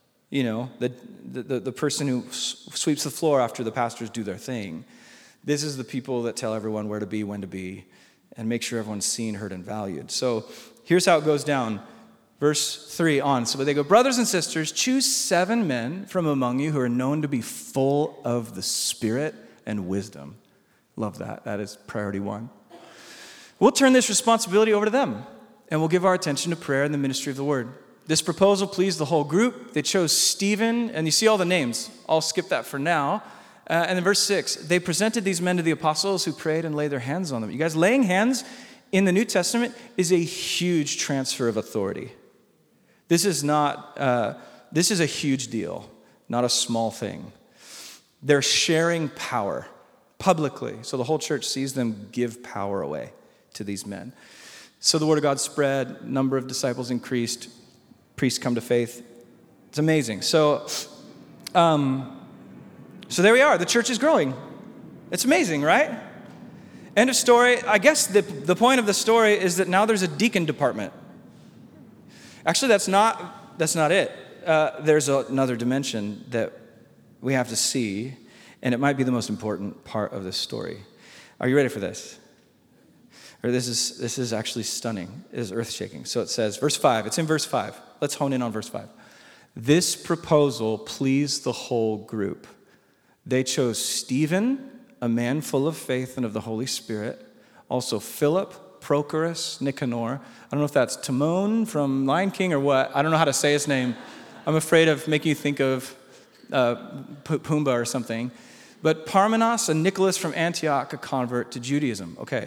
the person who sweeps the floor after the pastors do their thing. This is the people that tell everyone where to be, when to be, and make sure everyone's seen, heard, and valued. So here's how it goes down. Verse 3 on. So they go, brothers and sisters, choose 7 men from among you who are known to be full of the Spirit and wisdom. Love that. That is priority 1. We'll turn this responsibility over to them, and we'll give our attention to prayer and the ministry of the Word. This proposal pleased the whole group. They chose Stephen, and you see all the names. I'll skip that for now. And in verse 6, they presented these men to the apostles who prayed and laid their hands on them. You guys, laying hands in the New Testament is a huge transfer of authority. This is a huge deal, not a small thing. They're sharing power publicly. So the whole church sees them give power away to these men. So the word of God spread, number of disciples increased, priests come to faith. It's amazing. So So there we are. The church is growing. It's amazing, right? End of story. I guess the point of the story is that now there's a deacon department. Actually, that's not it. There's another dimension that we have to see, and it might be the most important part of this story. Are you ready for this? Or this is actually stunning. It is earth-shaking. So it says, verse 5. It's in verse 5. Let's hone in on verse 5. This proposal pleased the whole group. They chose Stephen, a man full of faith and of the Holy Spirit, also Philip, Prochorus, Nicanor. I don't know if that's Timon from Lion King or what. I don't know how to say his name. I'm afraid of making you think of Pumbaa or something. But Parmenas and Nicholas from Antioch, a convert to Judaism. Okay.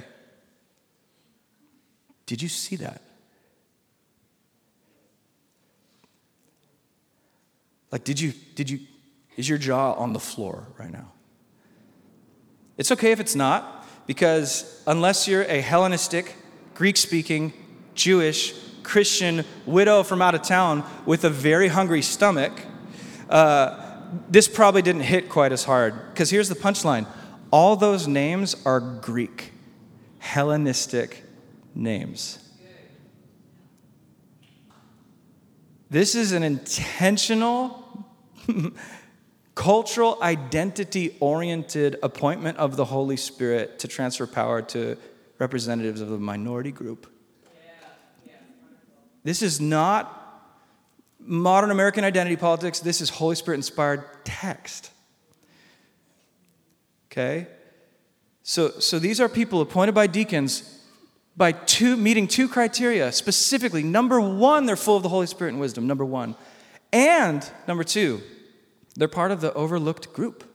Did you see that? Like, is your jaw on the floor right now? It's okay if it's not, because unless you're a Hellenistic, Greek-speaking, Jewish, Christian widow from out of town with a very hungry stomach, this probably didn't hit quite as hard. Because here's the punchline. All those names are Greek, Hellenistic names. This is an intentional, cultural identity-oriented appointment of the Holy Spirit to transfer power to representatives of the minority group. This is not modern American identity politics. This is Holy Spirit-inspired text. Okay? So these are people appointed by deacons by meeting two criteria. Specifically, number one, they're full of the Holy Spirit and wisdom, number one. And number two, they're part of the overlooked group.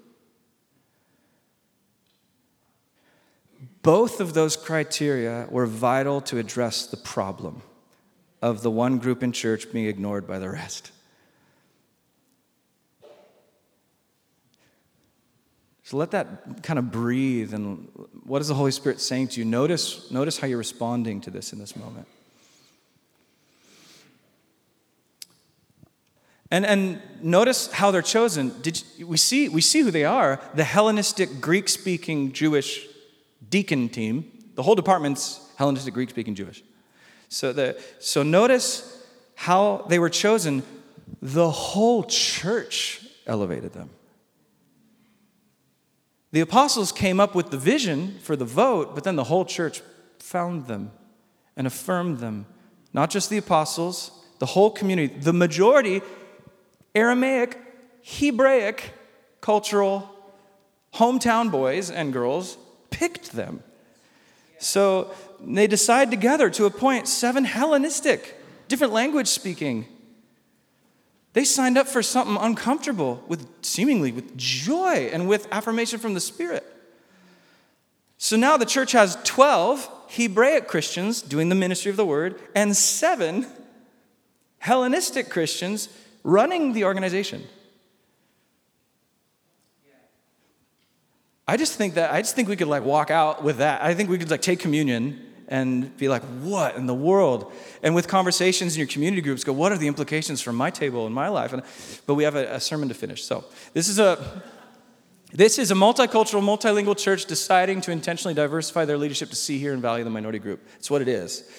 Both of those criteria were vital to address the problem of the one group in church being ignored by the rest. So let that kind of breathe. And what is the Holy Spirit saying to you? Notice how you're responding to this in this moment. And notice how they're chosen. We see who they are. The Hellenistic, Greek-speaking Jewish deacon team. The whole department's Hellenistic, Greek-speaking Jewish. So notice how they were chosen. The whole church elevated them. The apostles came up with the vision for the vote, but then the whole church found them and affirmed them. Not just the apostles, the whole community, the majority, Aramaic, Hebraic, cultural, hometown boys and girls picked them. So they decide together to appoint 7 Hellenistic, different language speaking. They signed up for something uncomfortable seemingly with joy and with affirmation from the Spirit. So now the church has 12 Hebraic Christians doing the ministry of the word and 7 Hellenistic Christians running the organization. I just think we could walk out with that. I think we could take communion and be like, what in the world? And with conversations in your community groups, go, what are the implications for my table and my life? But we have a sermon to finish. So this is a multicultural, multilingual church deciding to intentionally diversify their leadership to see, hear, and value the minority group. It's what it is.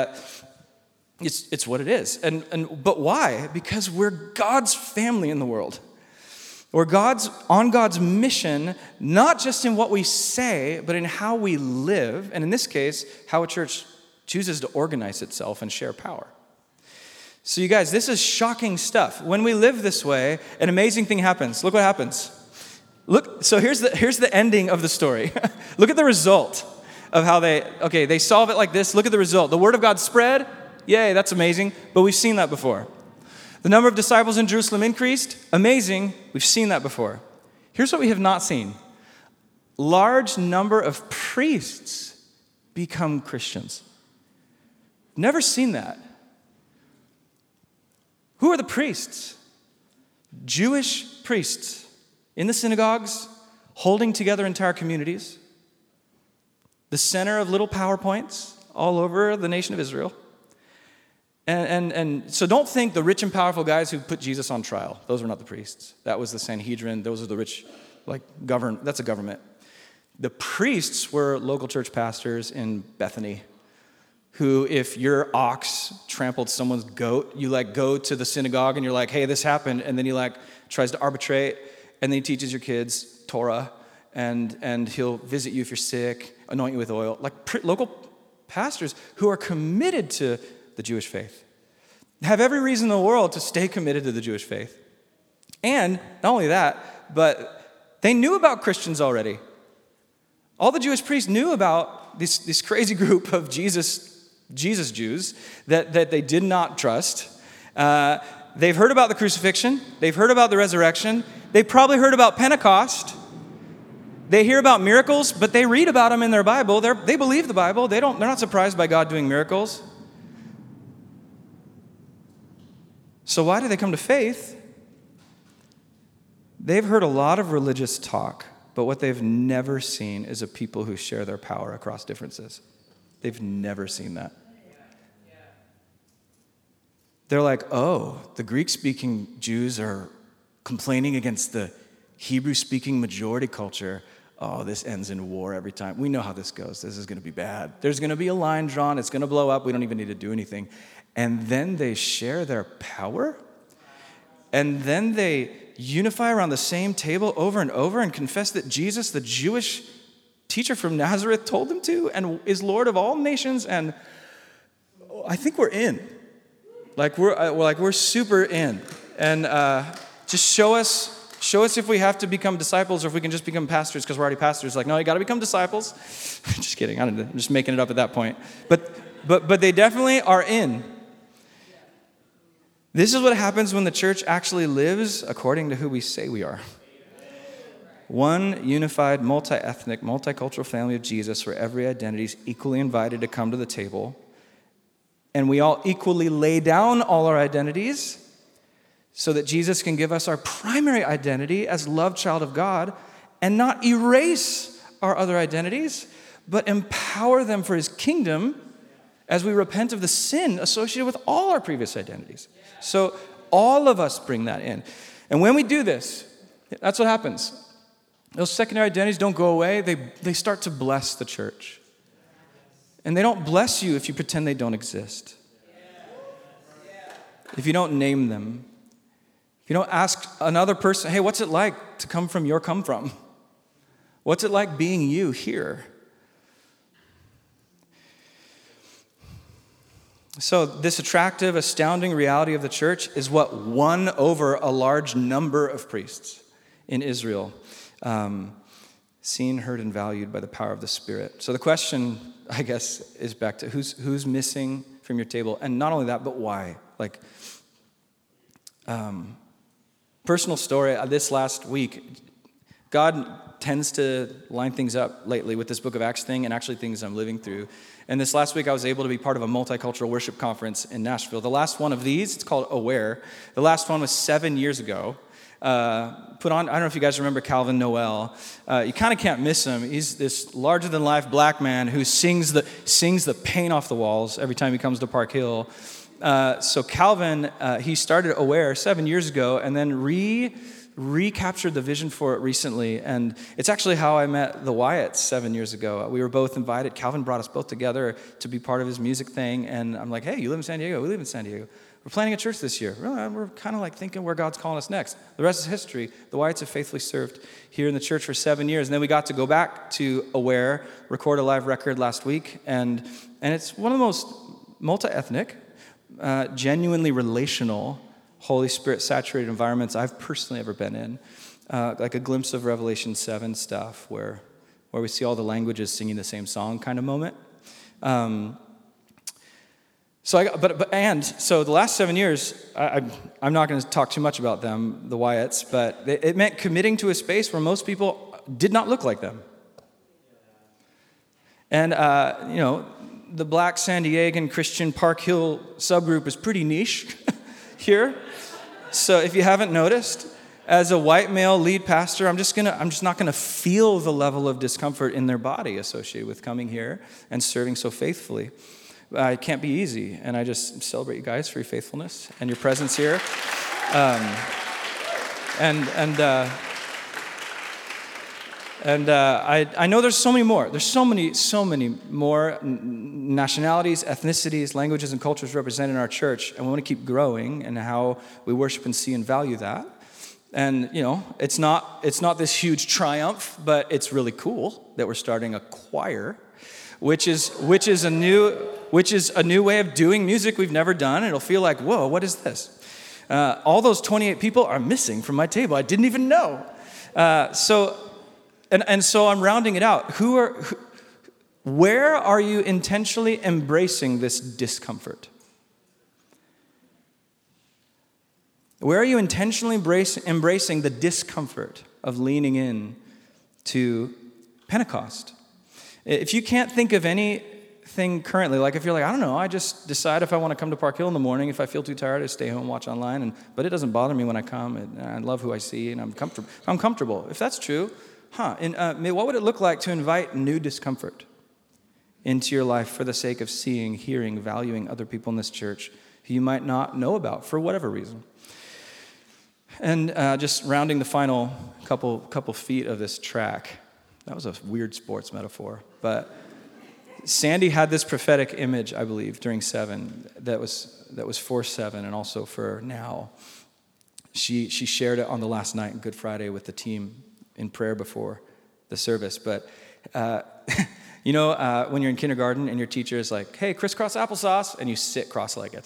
It's what it is. But why? Because we're God's family in the world. We're on God's mission, not just in what we say, but in how we live, and in this case, how a church chooses to organize itself and share power. So you guys, this is shocking stuff. When we live this way, an amazing thing happens. Look what happens. So here's the ending of the story. Look at the result of how they solve it like this. Look at the result. The word of God spread. Yay, that's amazing. But we've seen that before. The number of disciples in Jerusalem increased. Amazing. We've seen that before. Here's what we have not seen. Large number of priests become Christians. Never seen that. Who are the priests? Jewish priests in the synagogues, holding together entire communities. The center of little PowerPoints all over the nation of Israel. And so don't think the rich and powerful guys who put Jesus on trial. Those were not the priests. That was the Sanhedrin. Those are the rich, that's a government. The priests were local church pastors in Bethany who, if your ox trampled someone's goat, you go to the synagogue and you're like, hey, this happened. And then he tries to arbitrate, and then he teaches your kids Torah, and he'll visit you if you're sick, anoint you with oil. Local pastors who are committed to the Jewish faith have every reason in the world to stay committed to the Jewish faith. And not only that, but they knew about Christians already. All the Jewish priests knew about this crazy group of Jesus Jews that they did not trust. They've heard about the crucifixion. They've heard about the resurrection. They've probably heard about Pentecost. They hear about miracles, but they read about them in their Bible. They believe the Bible. They're not surprised by God doing miracles. So why do they come to faith? They've heard a lot of religious talk, but what they've never seen is a people who share their power across differences. They've never seen that. They're like, oh, the Greek-speaking Jews are complaining against the Hebrew-speaking majority culture. Oh, this ends in war every time. We know how this goes. This is going to be bad. There's going to be a line drawn. It's going to blow up. We don't even need to do anything. And then they share their power. And then they unify around the same table over and over and confess that Jesus, the Jewish teacher from Nazareth, told them to and is Lord of all nations. And I think we're in. We're super in. And just show us if we have to become disciples or if we can just become pastors because we're already pastors. No, you got to become disciples. Just kidding. I'm just making it up at that point. But they definitely are in. This is what happens when the church actually lives according to who we say we are. One unified, multi-ethnic, multicultural family of Jesus where every identity is equally invited to come to the table. And we all equally lay down all our identities so that Jesus can give us our primary identity as loved child of God and not erase our other identities, but empower them for his kingdom as we repent of the sin associated with all our previous identities. So all of us bring that in. And when we do this, that's what happens. Those secondary identities don't go away. They start to bless the church. And they don't bless you if you pretend they don't exist. If you don't name them. If you don't ask another person, hey, what's it like to come from your come from? What's it like being you here? So this attractive, astounding reality of the church is what won over a large number of priests in Israel. Seen, heard, and valued by the power of the Spirit. So the question, I guess, is back to who's missing from your table? And not only that, but why? Personal story, this last week, God tends to line things up lately with this book of Acts thing and actually things I'm living through. And this last week, I was able to be part of a multicultural worship conference in Nashville. The last one of these, it's called Aware. The last one was 7 years ago. Put on, I don't know if you guys remember Calvin Noel. You kind of can't miss him. He's this larger-than-life black man who sings the paint off the walls every time he comes to Park Hill. So Calvin, he started Aware 7 years ago and then recaptured the vision for it recently. And it's actually how I met the Wyatts 7 years ago. We were both invited. Calvin brought us both together to be part of his music thing. And I'm like, hey, you live in San Diego? We live in San Diego. We're planning a church this year. We're kind of thinking where God's calling us next. The rest is history. The Wyatts have faithfully served here in the church for 7 years. And then we got to go back to Aware, record a live record last week. And it's one of the most multi-ethnic, genuinely relational, Holy Spirit saturated environments I've personally ever been in. Like a glimpse of Revelation 7 stuff where we see all the languages singing the same song kind of moment. So the last 7 years, I'm not going to talk too much about them, the Wyatts, but it meant committing to a space where most people did not look like them. And, the black San Diegan Christian Park Hill subgroup is pretty niche here. So if you haven't noticed, as a white male lead pastor, I'm just not going to feel the level of discomfort in their body associated with coming here and serving so faithfully. It can't be easy, and I just celebrate you guys for your faithfulness and your presence here. I know there's so many more. There's so many more nationalities, ethnicities, languages, and cultures represented in our church, and we want to keep growing in how we worship and see and value that. And it's not this huge triumph, but it's really cool that we're starting a choir, which is a new way of doing music we've never done. It'll feel like, whoa, what is this? All those 28 people are missing from my table. I didn't even know. So I'm rounding it out. Where are you intentionally embracing this discomfort? Where are you intentionally embracing the discomfort of leaning in to Pentecost? If you can't think of anything currently, like if you're like, I don't know, I just decide if I want to come to Park Hill in the morning. If I feel too tired, I stay home, watch online. But it doesn't bother me when I come. And I love who I see, and I'm comfortable. If that's true, what would it look like to invite new discomfort into your life for the sake of seeing, hearing, valuing other people in this church who you might not know about for whatever reason? And just rounding the final couple feet of this track. That was a weird sports metaphor, but Sandy had this prophetic image, I believe, during 7 that was for 7 and also for now. She shared it on the last night on Good Friday with the team in prayer before the service. But when you're in kindergarten and your teacher is like, "Hey, crisscross applesauce," and you sit cross-legged.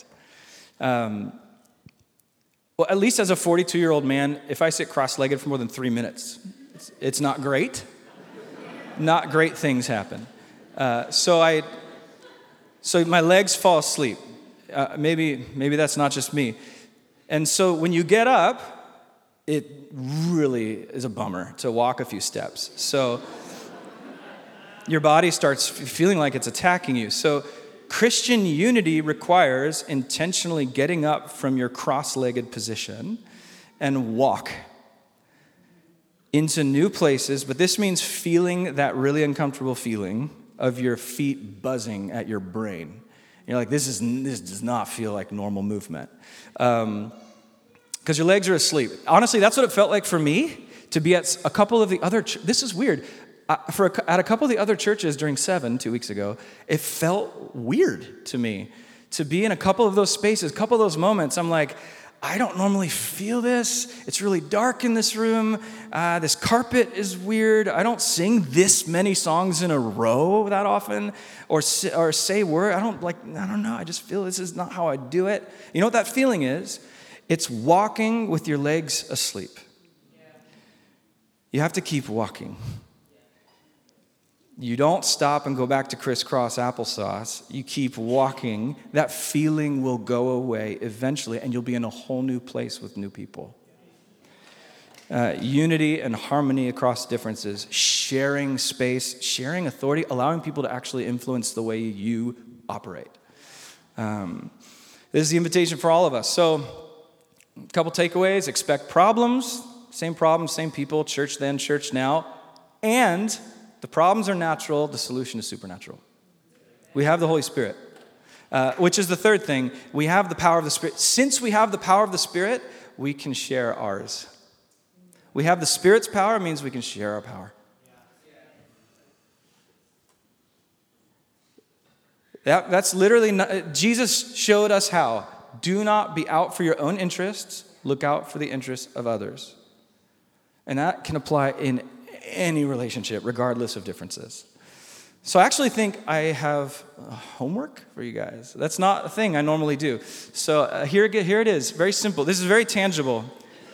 Well, at least as a 42-year-old man, if I sit cross-legged for more than 3 minutes, it's not great. Not great things happen. So my legs fall asleep. Maybe that's not just me. And so when you get up, it really is a bummer to walk a few steps. So your body starts feeling like it's attacking you. So Christian unity requires intentionally getting up from your cross-legged position and walk into new places, but this means feeling that really uncomfortable feeling of your feet buzzing at your brain. You're like, this does not feel like normal movement. Because your legs are asleep. Honestly, that's what it felt like for me to be at a couple of the other, this is weird. At a couple of the other churches during 7, 2 weeks ago, it felt weird to me to be in a couple of those spaces, a couple of those moments. I'm like, I don't normally feel this. It's really dark in this room. This carpet is weird. I don't sing this many songs in a row that often, or say words. I don't know. I just feel this is not how I do it. You know what that feeling is? It's walking with your legs asleep. You have to keep walking. You don't stop and go back to crisscross applesauce. You keep walking. That feeling will go away eventually, and you'll be in a whole new place with new people. Unity and harmony across differences, sharing space, sharing authority, allowing people to actually influence the way you operate. This is the invitation for all of us. So, a couple takeaways. Expect problems, same people, church then, church now, and the problems are natural, the solution is supernatural. We have the Holy Spirit, which is the third thing. We have the power of the Spirit. Since we have the power of the Spirit, we can share ours. We have the Spirit's power, means we can share our power. That's literally, Jesus showed us how. Do not be out for your own interests, look out for the interests of others. And that can apply in any relationship, regardless of differences. So I actually think I have homework for you guys. That's not a thing I normally do. So here it is, very simple. This is very tangible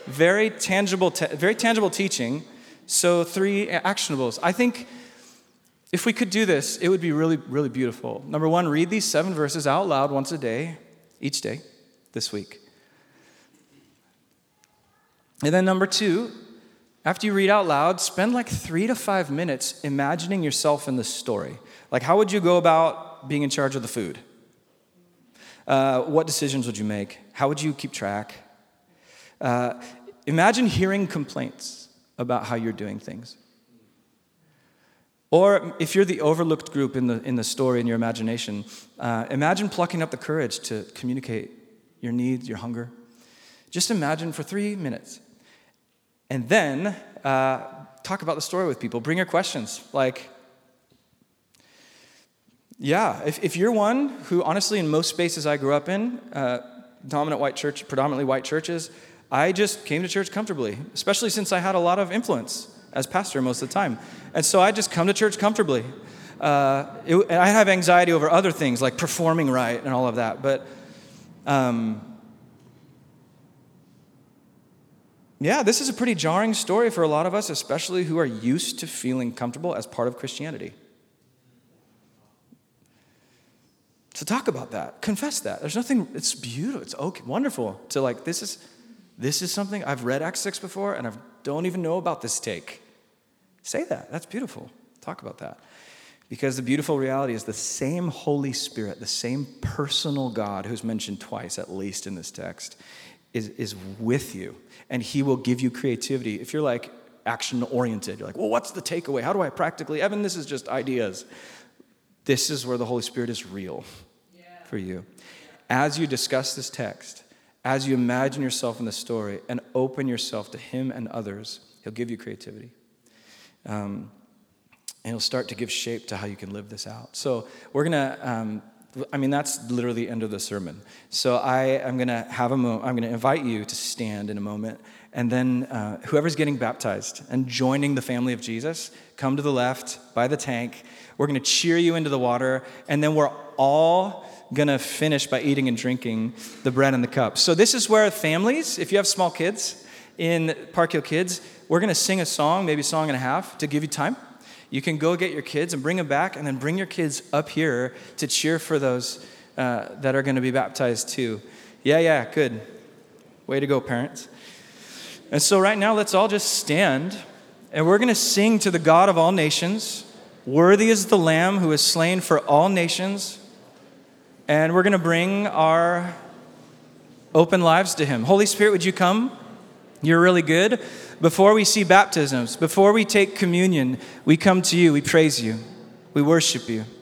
teaching. So 3 actionables. I think if we could do this, it would be really, really beautiful. Number 1, read these 7 verses out loud once a day, each day, this week. And then number 2, after you read out loud, spend like 3 to 5 minutes imagining yourself in the story. Like, how would you go about being in charge of the food? What decisions would you make? How would you keep track? Imagine hearing complaints about how you're doing things. Or if you're the overlooked group in the story in your imagination, imagine plucking up the courage to communicate your needs, your hunger. Just imagine for 3 minutes. And then talk about the story with people. Bring your questions. Like, yeah, if you're one who, honestly, in most spaces I grew up in, predominantly white churches, I just came to church comfortably, especially since I had a lot of influence as pastor most of the time. And so I just come to church comfortably. I have anxiety over other things like performing right and all of that. But yeah, this is a pretty jarring story for a lot of us, especially who are used to feeling comfortable as part of Christianity. So talk about that. Confess that. There's nothing, it's beautiful. It's okay, wonderful to like, this is something, I've read Acts 6 before and I don't even know about this take. Say that. That's beautiful. Talk about that. Because the beautiful reality is the same Holy Spirit, the same personal God who's mentioned twice, at least in this text, is with you. And he will give you creativity. If you're like action-oriented, you're like, well, what's the takeaway? How do I practically, Evan, this is just ideas. This is where the Holy Spirit is real for you. As you discuss this text, as you imagine yourself in the story and open yourself to him and others, he'll give you creativity. And he'll start to give shape to how you can live this out. So we're going to, that's literally the end of the sermon. So I'm going to I'm going to invite you to stand in a moment. And then whoever's getting baptized and joining the family of Jesus, come to the left by the tank. We're going to cheer you into the water. And then we're all going to finish by eating and drinking the bread and the cup. So this is where families, if you have small kids in Park Hill Kids, we're going to sing a song, maybe a song and a half, to give you time. You can go get your kids and bring them back, and then bring your kids up here to cheer for those that are going to be baptized too. Yeah, good. Way to go, parents. And so right now, let's all just stand, and we're going to sing to the God of all nations. Worthy is the Lamb who is slain for all nations. And we're going to bring our open lives to him. Holy Spirit, would you come? You're really good. Before we see baptisms, before we take communion, we come to you, we praise you, we worship you.